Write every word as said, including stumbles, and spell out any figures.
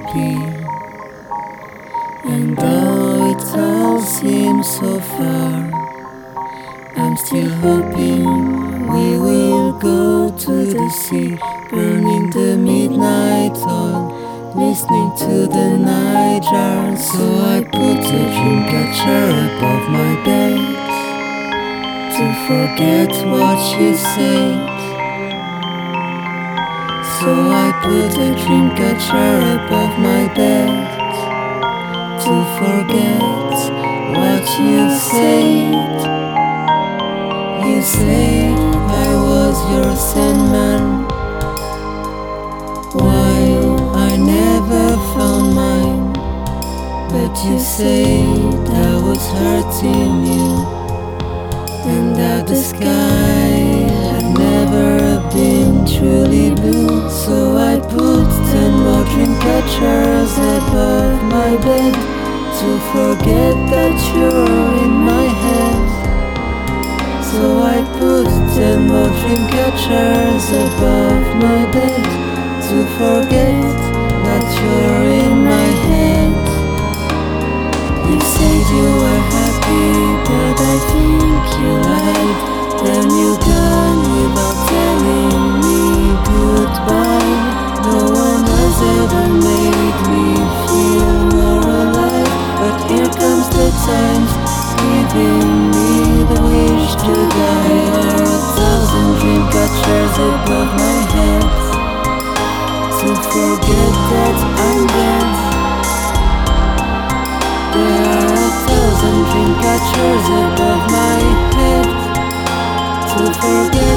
happy. And though it all seems so far, I'm still hoping we will go to the sea, burning the midnight oil, listening to the night jar. So I put a dream catcher above my bed to forget what you said. So I put a dream catcher above my bed to forget what you said. You said I was your sandman, while I never found mine. But you said I was hurting you, and that the sky had never been truly blue. So I put ten more dream catchers above my bed to forget that you're in my head. So I put ten more dream catchers above my bed to forget that you're in my head. You said you were happy, but I think you lied. Then you gone without telling me goodbye. No one has ever made me feel more alive. But here comes the times, giving me the wish to die. There are a thousand dream catchers above my head to forget that I'm dead. There are a thousand dream catchers above my head to forget